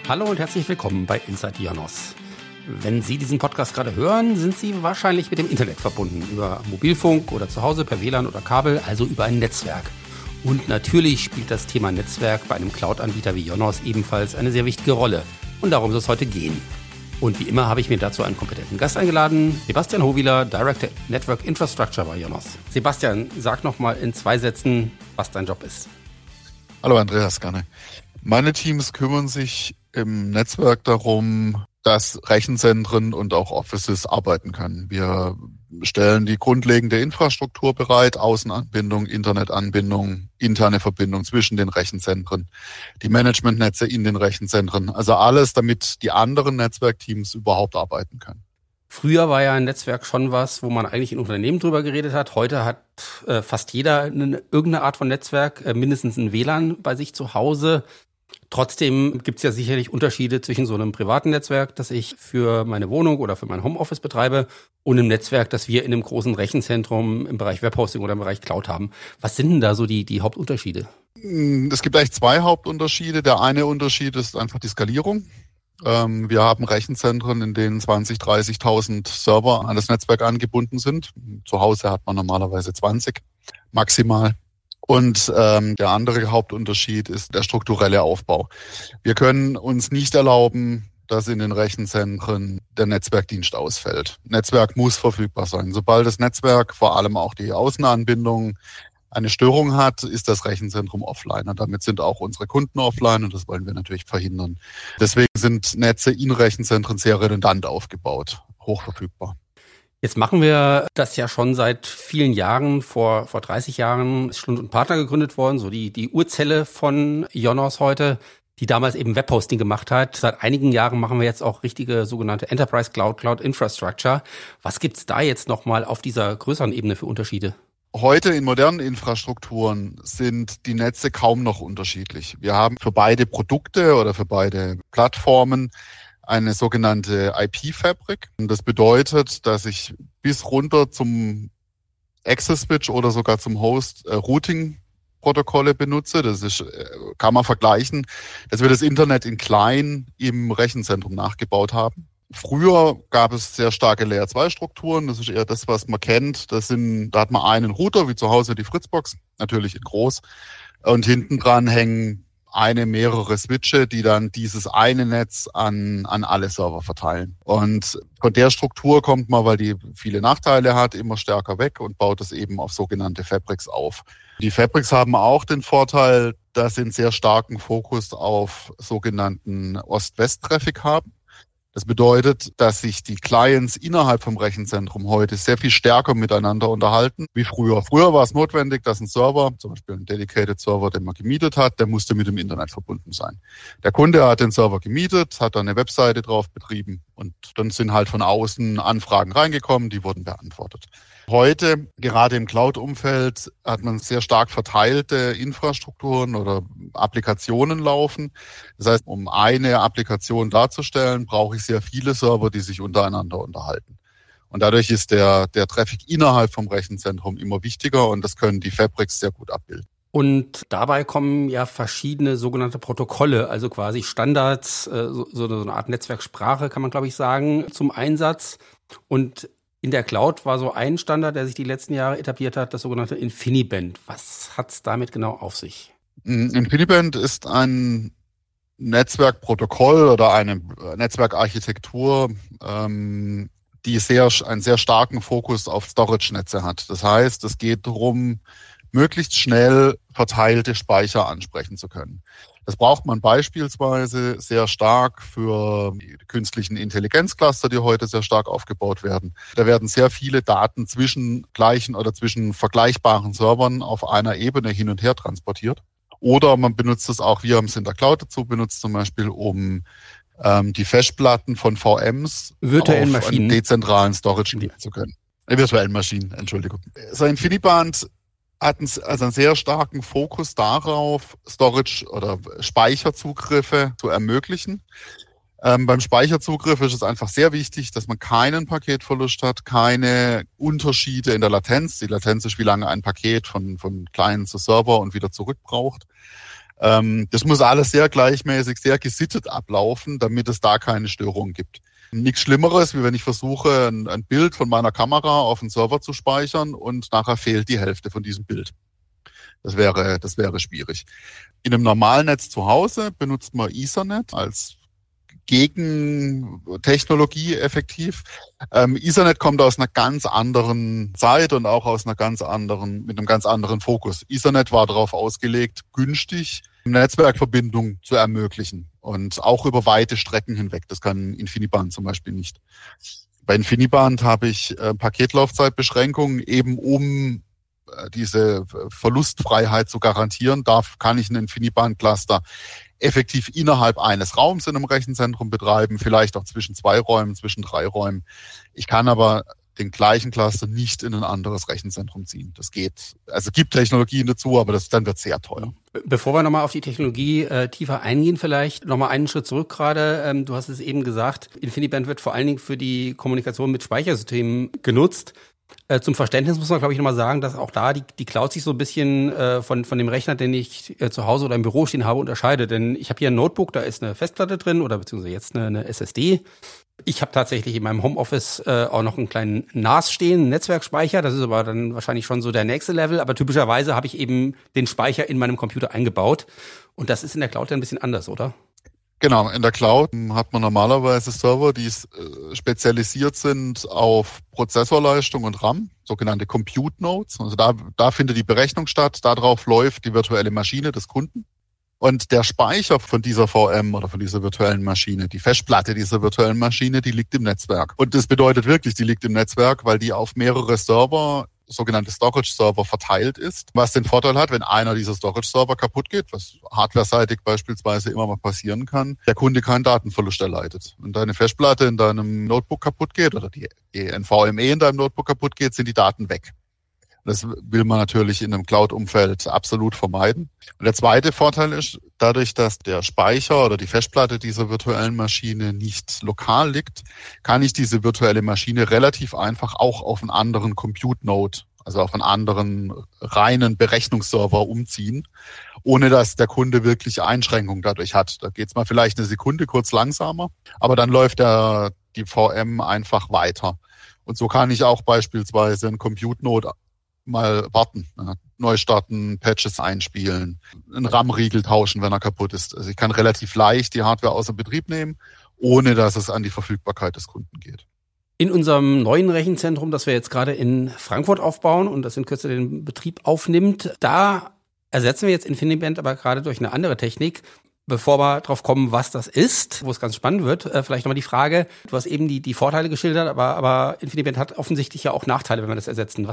Hallo und herzlich willkommen bei Inside Ionos. Wenn Sie diesen Podcast gerade hören, sind Sie wahrscheinlich mit dem Internet verbunden. Über Mobilfunk oder zu Hause per WLAN oder Kabel, also über ein Netzwerk. Und natürlich spielt das Thema Netzwerk bei einem Cloud-Anbieter wie Ionos ebenfalls eine sehr wichtige Rolle. Und darum soll es heute gehen. Und wie immer habe ich mir dazu einen kompetenten Gast eingeladen, Sebastian Howieler, Director Network Infrastructure bei Ionos. Sebastian, sag noch mal in 2 Sätzen, was dein Job ist. Hallo Andreas, gerne. Meine Teams kümmern sich im Netzwerk darum, dass Rechenzentren und auch Offices arbeiten können. Wir stellen die grundlegende Infrastruktur bereit, Außenanbindung, Internetanbindung, interne Verbindung zwischen den Rechenzentren, die Managementnetze in den Rechenzentren, also alles, damit die anderen Netzwerkteams überhaupt arbeiten können. Früher war ja ein Netzwerk schon was, wo man eigentlich in Unternehmen drüber geredet hat. Heute hat fast jeder irgendeine Art von Netzwerk, mindestens ein WLAN bei sich zu Hause. Trotzdem gibt es ja sicherlich Unterschiede zwischen so einem privaten Netzwerk, das ich für meine Wohnung oder für mein Homeoffice betreibe, und einem Netzwerk, das wir in einem großen Rechenzentrum im Bereich Webhosting oder im Bereich Cloud haben. Was sind denn da so die Hauptunterschiede? Es gibt eigentlich 2 Hauptunterschiede. Der eine Unterschied ist einfach die Skalierung. Wir haben Rechenzentren, in denen 20.000, 30.000 Server an das Netzwerk angebunden sind. Zu Hause hat man normalerweise 20 maximal. Und der andere Hauptunterschied ist der strukturelle Aufbau. Wir können uns nicht erlauben, dass in den Rechenzentren der Netzwerkdienst ausfällt. Netzwerk muss verfügbar sein. Sobald das Netzwerk, vor allem auch die Außenanbindung, eine Störung hat, ist das Rechenzentrum offline. Und damit sind auch unsere Kunden offline und das wollen wir natürlich verhindern. Deswegen sind Netze in Rechenzentren sehr redundant aufgebaut, hochverfügbar. Jetzt machen wir das ja schon seit vielen Jahren. Vor 30 Jahren ist Schlund & Partner gegründet worden, so die Urzelle von Ionos heute, die damals eben Webhosting gemacht hat. Seit einigen Jahren machen wir jetzt auch richtige sogenannte Enterprise Cloud Infrastructure. Was gibt's da jetzt nochmal auf dieser größeren Ebene für Unterschiede? Heute in modernen Infrastrukturen sind die Netze kaum noch unterschiedlich. Wir haben für beide Produkte oder für beide Plattformen eine sogenannte IP-Fabric. Das bedeutet, dass ich bis runter zum Access-Switch oder sogar zum Host Routing-Protokolle benutze. Das ist, kann man vergleichen, dass wir das Internet in klein im Rechenzentrum nachgebaut haben. Früher gab es sehr starke Layer-2-Strukturen. Das ist eher das, was man kennt. Da hat man einen Router, wie zu Hause die Fritzbox, natürlich in groß. Und hinten dran hängen mehrere Switche, die dann dieses eine Netz an alle Server verteilen. Und von der Struktur kommt man, weil die viele Nachteile hat, immer stärker weg und baut es eben auf sogenannte Fabrics auf. Die Fabrics haben auch den Vorteil, dass sie einen sehr starken Fokus auf sogenannten Ost-West-Traffic haben. Das bedeutet, dass sich die Clients innerhalb vom Rechenzentrum heute sehr viel stärker miteinander unterhalten wie früher. Früher war es notwendig, dass ein Server, zum Beispiel ein Dedicated Server, den man gemietet hat, der musste mit dem Internet verbunden sein. Der Kunde hat den Server gemietet, hat da eine Webseite drauf betrieben und dann sind halt von außen Anfragen reingekommen, die wurden beantwortet. Heute, gerade im Cloud-Umfeld, hat man sehr stark verteilte Infrastrukturen oder Applikationen laufen. Das heißt, um eine Applikation darzustellen, brauche ich sehr viele Server, die sich untereinander unterhalten. Und dadurch ist der Traffic innerhalb vom Rechenzentrum immer wichtiger und das können die Fabrics sehr gut abbilden. Und dabei kommen ja verschiedene sogenannte Protokolle, also quasi Standards, so eine Art Netzwerksprache, kann man glaube ich sagen, zum Einsatz. Und in der Cloud war so ein Standard, der sich die letzten Jahre etabliert hat, das sogenannte InfiniBand. Was hat's damit genau auf sich? InfiniBand ist ein Netzwerkprotokoll oder eine Netzwerkarchitektur, die einen sehr starken Fokus auf Storage-Netze hat. Das heißt, es geht darum, möglichst schnell verteilte Speicher ansprechen zu können. Das braucht man beispielsweise sehr stark für die künstlichen Intelligenzcluster, die heute sehr stark aufgebaut werden. Da werden sehr viele Daten zwischen gleichen oder zwischen vergleichbaren Servern auf einer Ebene hin und her transportiert. Oder man benutzt es auch, wir haben es in der Cloud dazu benutzt, zum Beispiel um die Festplatten von VMs virtuellen auf einen dezentralen Storage legen zu können. Virtuellen Maschinen, Entschuldigung. So InfiniBand hat einen sehr starken Fokus darauf, Storage oder Speicherzugriffe zu ermöglichen. Beim Speicherzugriff ist es einfach sehr wichtig, dass man keinen Paketverlust hat, keine Unterschiede in der Latenz. Die Latenz ist, wie lange ein Paket von Client zu Server und wieder zurück braucht. Das muss alles sehr gleichmäßig, sehr gesittet ablaufen, damit es da keine Störungen gibt. Nichts Schlimmeres, wie wenn ich versuche, ein Bild von meiner Kamera auf den Server zu speichern und nachher fehlt die Hälfte von diesem Bild. Das wäre schwierig. In einem normalen Netz zu Hause benutzt man Ethernet als Gegentechnologie effektiv. Ethernet kommt aus einer ganz anderen Zeit und auch aus mit einem ganz anderen Fokus. Ethernet war darauf ausgelegt, günstig Netzwerkverbindung zu ermöglichen und auch über weite Strecken hinweg. Das kann InfiniBand zum Beispiel nicht. Bei InfiniBand habe ich Paketlaufzeitbeschränkungen, eben um diese Verlustfreiheit zu garantieren. Kann ich einen InfiniBand-Cluster effektiv innerhalb eines Raums in einem Rechenzentrum betreiben, vielleicht auch zwischen 2 Räumen, zwischen 3 Räumen. Ich kann aber den gleichen Cluster nicht in ein anderes Rechenzentrum ziehen. Das geht. Also gibt Technologien dazu, aber dann wird es sehr teuer. Bevor wir nochmal auf die Technologie tiefer eingehen, vielleicht nochmal einen Schritt zurück gerade. Du hast es eben gesagt, InfiniBand wird vor allen Dingen für die Kommunikation mit Speichersystemen genutzt. Zum Verständnis muss man, glaube ich, nochmal sagen, dass auch da die Cloud sich so ein bisschen von dem Rechner, den ich zu Hause oder im Büro stehen habe, unterscheidet. Denn ich habe hier ein Notebook, da ist eine Festplatte drin oder beziehungsweise jetzt eine SSD. Ich habe tatsächlich in meinem Homeoffice auch noch einen kleinen NAS stehen, einen Netzwerkspeicher. Das ist aber dann wahrscheinlich schon so der nächste Level. Aber typischerweise habe ich eben den Speicher in meinem Computer eingebaut. Und das ist in der Cloud ein bisschen anders, oder? Genau, in der Cloud hat man normalerweise Server, die spezialisiert sind auf Prozessorleistung und RAM, sogenannte Compute Nodes. Also da findet die Berechnung statt, darauf läuft die virtuelle Maschine des Kunden. Und der Speicher von dieser VM oder von dieser virtuellen Maschine, die Festplatte dieser virtuellen Maschine, die liegt im Netzwerk. Und das bedeutet wirklich, die liegt im Netzwerk, weil die auf mehrere Server, sogenannte Storage-Server, verteilt ist. Was den Vorteil hat, wenn einer dieser Storage-Server kaputt geht, was hardwareseitig beispielsweise immer mal passieren kann, der Kunde keinen Datenverlust erleidet. Wenn deine Festplatte in deinem Notebook kaputt geht oder die NVMe in deinem Notebook kaputt geht, sind die Daten weg. Das will man natürlich in einem Cloud-Umfeld absolut vermeiden. Und der zweite Vorteil ist, dadurch, dass der Speicher oder die Festplatte dieser virtuellen Maschine nicht lokal liegt, kann ich diese virtuelle Maschine relativ einfach auch auf einen anderen Compute-Node, also auf einen anderen reinen Berechnungsserver umziehen, ohne dass der Kunde wirklich Einschränkungen dadurch hat. Da geht es mal vielleicht eine Sekunde kurz langsamer, aber dann läuft die VM einfach weiter. Und so kann ich auch beispielsweise einen Compute-Node mal warten, neu starten, Patches einspielen, einen RAM-Riegel tauschen, wenn er kaputt ist. Also ich kann relativ leicht die Hardware außer Betrieb nehmen, ohne dass es an die Verfügbarkeit des Kunden geht. In unserem neuen Rechenzentrum, das wir jetzt gerade in Frankfurt aufbauen und das in Kürze den Betrieb aufnimmt, da ersetzen wir jetzt InfiniBand aber gerade durch eine andere Technik. Bevor wir drauf kommen, was das ist, wo es ganz spannend wird, vielleicht nochmal die Frage, du hast eben die Vorteile geschildert, aber InfiniBand hat offensichtlich ja auch Nachteile, wenn wir das ersetzen.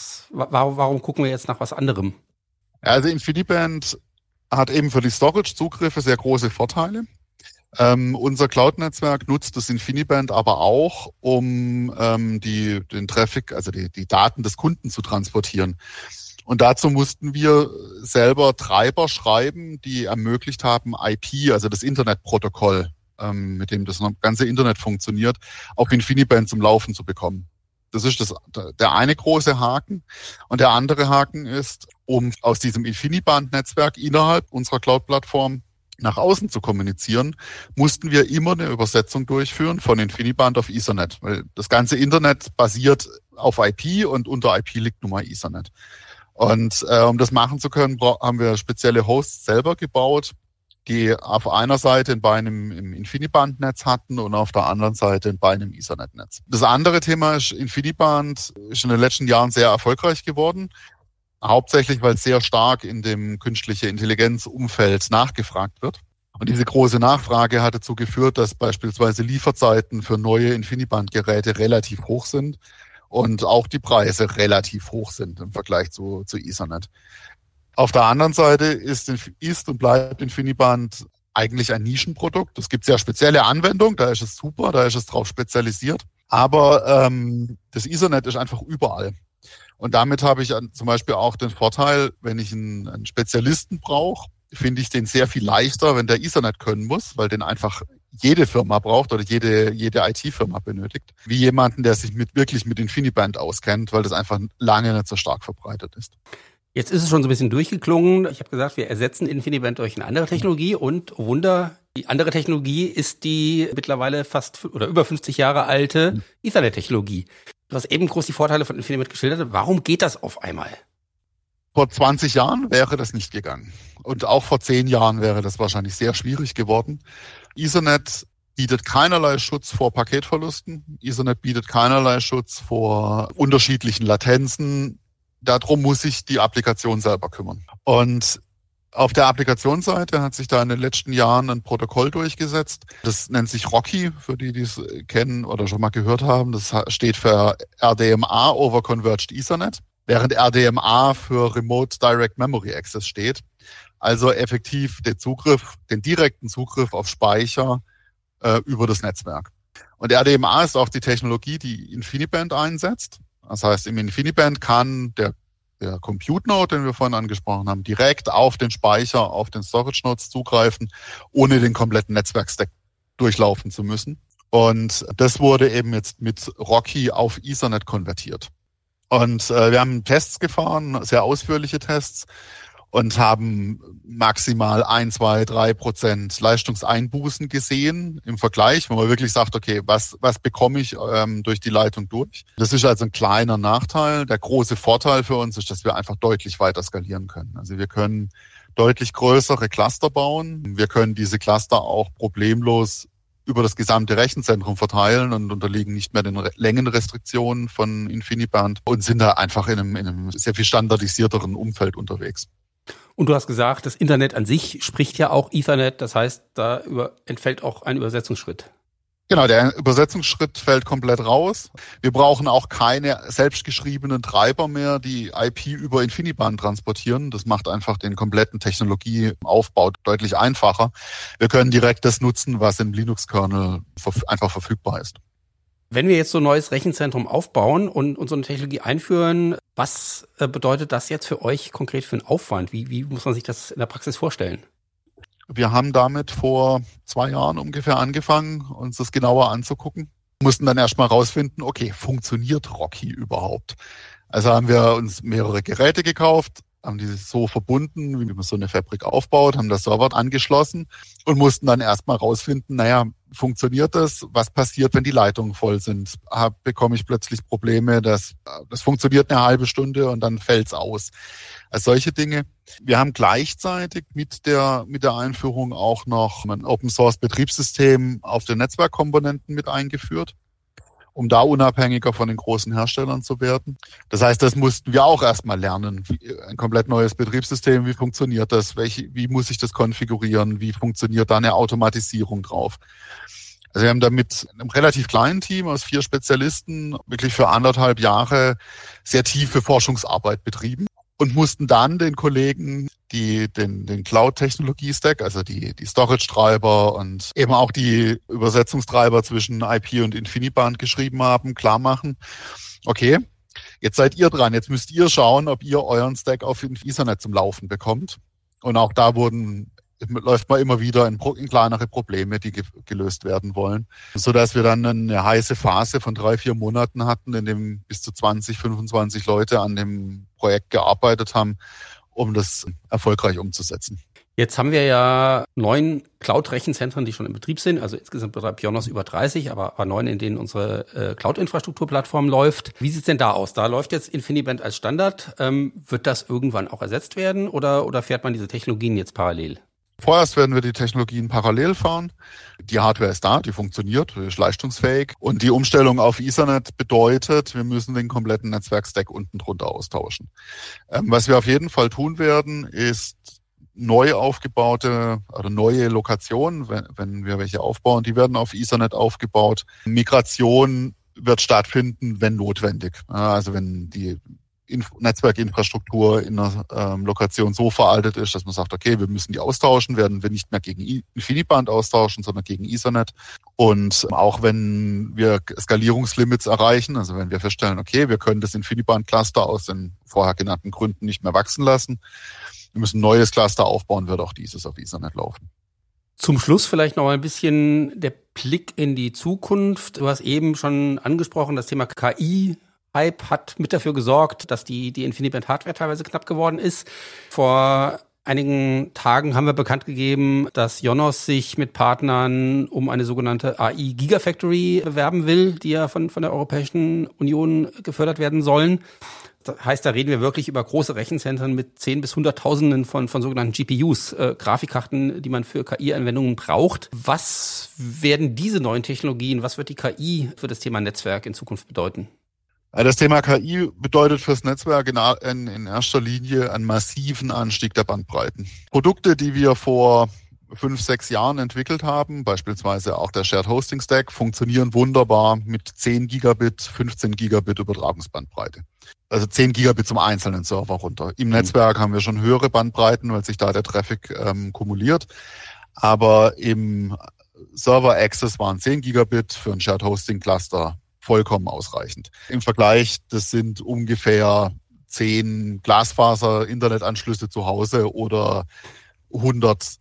Warum gucken wir jetzt nach was anderem? Also InfiniBand hat eben für die Storage-Zugriffe sehr große Vorteile. Unser Cloud-Netzwerk nutzt das InfiniBand aber auch, um den Traffic, also die Daten des Kunden zu transportieren. Und dazu mussten wir selber Treiber schreiben, die ermöglicht haben, IP, also das Internetprotokoll, mit dem das ganze Internet funktioniert, auf InfiniBand zum Laufen zu bekommen. Das ist der eine große Haken. Und der andere Haken ist, um aus diesem InfiniBand-Netzwerk innerhalb unserer Cloud-Plattform nach außen zu kommunizieren, mussten wir immer eine Übersetzung durchführen von InfiniBand auf Ethernet. Weil das ganze Internet basiert auf IP und unter IP liegt nun mal Ethernet. Und um das machen zu können, haben wir spezielle Hosts selber gebaut, die auf einer Seite ein Bein im InfiniBand-Netz hatten und auf der anderen Seite ein Bein im Ethernet-Netz. Das andere Thema ist, InfiniBand ist in den letzten Jahren sehr erfolgreich geworden, hauptsächlich weil es sehr stark in dem künstliche Intelligenz-Umfeld nachgefragt wird. Und diese große Nachfrage hat dazu geführt, dass beispielsweise Lieferzeiten für neue InfiniBand-Geräte relativ hoch sind. Und auch die Preise relativ hoch sind im Vergleich zu Ethernet. Auf der anderen Seite ist und bleibt InfiniBand eigentlich ein Nischenprodukt. Es gibt sehr spezielle Anwendungen, da ist es super, da ist es drauf spezialisiert. Aber das Ethernet ist einfach überall. Und damit habe ich zum Beispiel auch den Vorteil, wenn ich einen Spezialisten brauche, finde ich den sehr viel leichter, wenn der Ethernet können muss, weil den einfach jede Firma braucht oder jede IT-Firma benötigt, wie jemanden, der sich wirklich mit InfiniBand auskennt, weil das einfach lange nicht so stark verbreitet ist. Jetzt ist es schon so ein bisschen durchgeklungen. Ich habe gesagt, wir ersetzen InfiniBand durch eine andere Technologie und oh Wunder, die andere Technologie ist die mittlerweile fast oder über 50 Jahre alte Ethernet-Technologie. Du hast eben groß die Vorteile von InfiniBand geschildert. Warum geht das auf einmal? Vor 20 Jahren wäre das nicht gegangen. Und auch vor 10 Jahren wäre das wahrscheinlich sehr schwierig geworden. Ethernet bietet keinerlei Schutz vor Paketverlusten. Ethernet bietet keinerlei Schutz vor unterschiedlichen Latenzen. Darum muss sich die Applikation selber kümmern. Und auf der Applikationsseite hat sich da in den letzten Jahren ein Protokoll durchgesetzt. Das nennt sich RoCE, für die es kennen oder schon mal gehört haben. Das steht für RDMA over Converged Ethernet, während RDMA für Remote Direct Memory Access steht. Also effektiv den direkten Zugriff auf Speicher über das Netzwerk. Und RDMA ist auch die Technologie, die InfiniBand einsetzt. Das heißt, im InfiniBand kann der Compute Node, den wir vorhin angesprochen haben, direkt auf den Speicher, auf den Storage Nodes zugreifen, ohne den kompletten Netzwerkstack durchlaufen zu müssen. Und das wurde eben jetzt mit RoCE auf Ethernet konvertiert. Und wir haben Tests gefahren, sehr ausführliche Tests, und haben maximal 1, 2, 3% Leistungseinbußen gesehen im Vergleich, wo man wirklich sagt, okay, was bekomme ich durch die Leitung durch? Das ist also ein kleiner Nachteil. Der große Vorteil für uns ist, dass wir einfach deutlich weiter skalieren können. Also wir können deutlich größere Cluster bauen. Wir können diese Cluster auch problemlos über das gesamte Rechenzentrum verteilen und unterliegen nicht mehr den Längenrestriktionen von InfiniBand und sind da einfach in einem sehr viel standardisierteren Umfeld unterwegs. Und du hast gesagt, das Internet an sich spricht ja auch Ethernet, das heißt, da entfällt auch ein Übersetzungsschritt. Genau, der Übersetzungsschritt fällt komplett raus. Wir brauchen auch keine selbstgeschriebenen Treiber mehr, die IP über InfiniBand transportieren. Das macht einfach den kompletten Technologieaufbau deutlich einfacher. Wir können direkt das nutzen, was im Linux-Kernel einfach verfügbar ist. Wenn wir jetzt so ein neues Rechenzentrum aufbauen und so eine Technologie einführen, was bedeutet das jetzt für euch konkret für einen Aufwand? Wie muss man sich das in der Praxis vorstellen? Wir haben damit vor 2 Jahren ungefähr angefangen, uns das genauer anzugucken. Mussten dann erstmal rausfinden, okay, funktioniert RoCE überhaupt? Also haben wir uns mehrere Geräte gekauft, haben die so verbunden, wie man so eine Fabrik aufbaut, haben das Server angeschlossen und mussten dann erstmal rausfinden, funktioniert das? Was passiert, wenn die Leitungen voll sind? Bekomme ich plötzlich Probleme, das funktioniert eine halbe Stunde und dann fällt's aus. Also solche Dinge. Wir haben gleichzeitig mit der Einführung auch noch ein Open-Source-Betriebssystem auf den Netzwerkkomponenten mit eingeführt, um da unabhängiger von den großen Herstellern zu werden. Das heißt, das mussten wir auch erstmal lernen. Ein komplett neues Betriebssystem, wie funktioniert das? Wie muss ich das konfigurieren? Wie funktioniert da eine Automatisierung drauf? Also wir haben da mit einem relativ kleinen Team aus 4 Spezialisten wirklich für 1,5 Jahre sehr tiefe Forschungsarbeit betrieben und mussten dann den Kollegen, die den Cloud-Technologie-Stack, also die Storage-Treiber und eben auch die Übersetzungstreiber zwischen IP und InfiniBand geschrieben haben, klar machen, okay, jetzt seid ihr dran, jetzt müsst ihr schauen, ob ihr euren Stack auf Ethernet zum Laufen bekommt. Und auch da läuft man immer wieder in kleinere Probleme, die gelöst werden wollen, sodass wir dann eine heiße Phase von 3, 4 Monaten hatten, in dem bis zu 20, 25 Leute an dem Projekt gearbeitet haben, um das erfolgreich umzusetzen. Jetzt haben wir ja 9 Cloud-Rechenzentren, die schon in Betrieb sind. Also insgesamt betreibt IONOS über 30, aber 9, in denen unsere Cloud-Infrastrukturplattform läuft. Wie sieht's denn da aus? Da läuft jetzt InfiniBand als Standard. Wird das irgendwann auch ersetzt werden oder fährt man diese Technologien jetzt parallel? Vorerst werden wir die Technologien parallel fahren. Die Hardware ist da, die funktioniert, die ist leistungsfähig. Und die Umstellung auf Ethernet bedeutet, wir müssen den kompletten Netzwerkstack unten drunter austauschen. Was wir auf jeden Fall tun werden, ist neu aufgebaute oder neue Lokationen, wenn wir welche aufbauen, die werden auf Ethernet aufgebaut. Migration wird stattfinden, wenn notwendig. Also wenn die Netzwerkinfrastruktur in einer Lokation so veraltet ist, dass man sagt, okay, wir müssen die austauschen, werden wir nicht mehr gegen InfiniBand austauschen, sondern gegen Ethernet. Und auch wenn wir Skalierungslimits erreichen, also wenn wir feststellen, okay, wir können das InfiniBand-Cluster aus den vorher genannten Gründen nicht mehr wachsen lassen, wir müssen ein neues Cluster aufbauen, wird auch dieses auf Ethernet laufen. Zum Schluss vielleicht noch mal ein bisschen der Blick in die Zukunft. Du hast eben schon angesprochen, das Thema KI Hype hat mit dafür gesorgt, dass die InfiniBand-Hardware teilweise knapp geworden ist. Vor einigen Tagen haben wir bekannt gegeben, dass Ionos sich mit Partnern um eine sogenannte AI Gigafactory bewerben will, die ja von der Europäischen Union gefördert werden sollen. Das heißt, da reden wir wirklich über große Rechenzentren mit 10 bis 100.000 von sogenannten GPUs, Grafikkarten, die man für KI-Anwendungen braucht. Was werden diese neuen Technologien, was wird die KI für das Thema Netzwerk in Zukunft bedeuten? Das Thema KI bedeutet fürs Netzwerk in erster Linie einen massiven Anstieg der Bandbreiten. Produkte, die wir vor 5, 6 Jahren entwickelt haben, beispielsweise auch der Shared Hosting Stack, funktionieren wunderbar mit 10 Gigabit, 15 Gigabit Übertragungsbandbreite. Also 10 Gigabit zum einzelnen Server runter. Im Netzwerk haben wir schon höhere Bandbreiten, weil sich da der Traffic kumuliert. Aber im Server Access waren 10 Gigabit für ein Shared Hosting Cluster vollkommen ausreichend. Im Vergleich, das sind ungefähr 10 Glasfaser-Internetanschlüsse zu Hause oder 100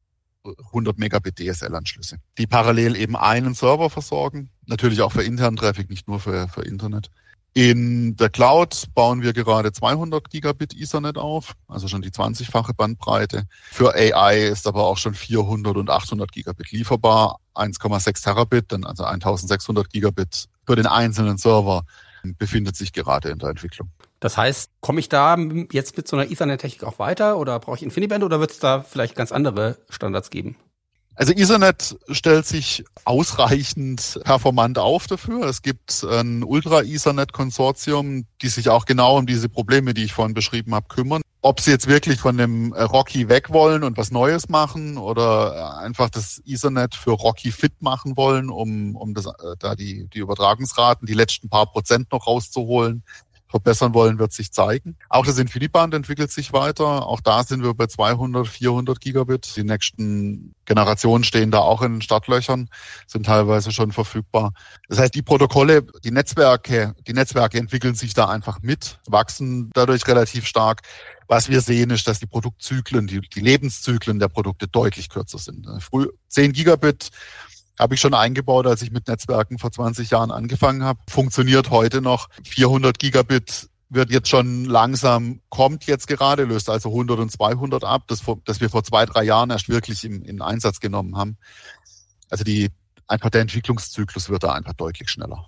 Megabit DSL-Anschlüsse, die parallel eben einen Server versorgen, natürlich auch für internen Traffic, nicht nur für Internet. In der Cloud bauen wir gerade 200 Gigabit Ethernet auf, also schon die 20-fache Bandbreite. Für AI ist aber auch schon 400 und 800 Gigabit lieferbar, 1,6 Terabit, dann also 1600 Gigabit für den einzelnen Server befindet sich gerade in der Entwicklung. Das heißt, komme ich da jetzt mit so einer Ethernet-Technik auch weiter oder brauche ich InfiniBand oder wird es da vielleicht ganz andere Standards geben? Also Ethernet stellt sich ausreichend performant auf dafür. Es gibt ein Ultra-Ethernet-Konsortium, die sich auch genau um diese Probleme, die ich vorhin beschrieben habe, kümmern. Ob sie jetzt wirklich von dem Rocky weg wollen und was Neues machen oder einfach das Ethernet für Rocky fit machen wollen, um da die Übertragungsraten, die letzten paar Prozent noch rauszuholen, verbessern wollen, wird sich zeigen. Auch das InfiniBand entwickelt sich weiter. Auch da sind wir bei 200, 400 Gigabit. Die nächsten Generationen stehen da auch in den Startlöchern, sind teilweise schon verfügbar. Das heißt, die Protokolle, die Netzwerke entwickeln sich da einfach mit, wachsen dadurch relativ stark. Was wir sehen, ist, dass die Produktzyklen, die Lebenszyklen der Produkte deutlich kürzer sind. 10 Gigabit habe ich schon eingebaut, als ich mit Netzwerken vor 20 Jahren angefangen habe. Funktioniert heute noch. 400 Gigabit wird jetzt schon langsam, kommt jetzt gerade, löst also 100 und 200 ab, das wir vor 2, 3 Jahren erst wirklich in Einsatz genommen haben. Also der Entwicklungszyklus wird da einfach deutlich schneller.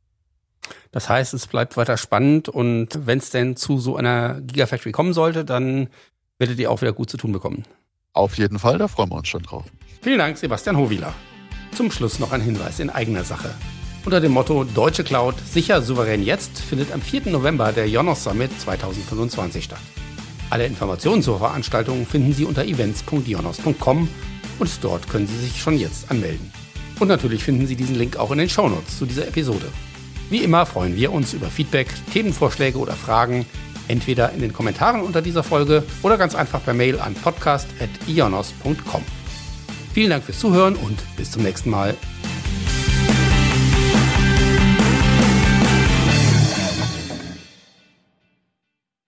Das heißt, es bleibt weiter spannend und wenn es denn zu so einer Gigafactory kommen sollte, dann werdet ihr auch wieder gut zu tun bekommen. Auf jeden Fall, da freuen wir uns schon drauf. Vielen Dank, Sebastian Howieler. Zum Schluss noch ein Hinweis in eigener Sache. Unter dem Motto Deutsche Cloud sicher souverän jetzt findet am 4. November der Ionos Summit 2025 statt. Alle Informationen zur Veranstaltung finden Sie unter events.ionos.com und dort können Sie sich schon jetzt anmelden. Und natürlich finden Sie diesen Link auch in den Shownotes zu dieser Episode. Wie immer freuen wir uns über Feedback, Themenvorschläge oder Fragen, entweder in den Kommentaren unter dieser Folge oder ganz einfach per Mail an podcast@ionos.com. Vielen Dank fürs Zuhören und bis zum nächsten Mal.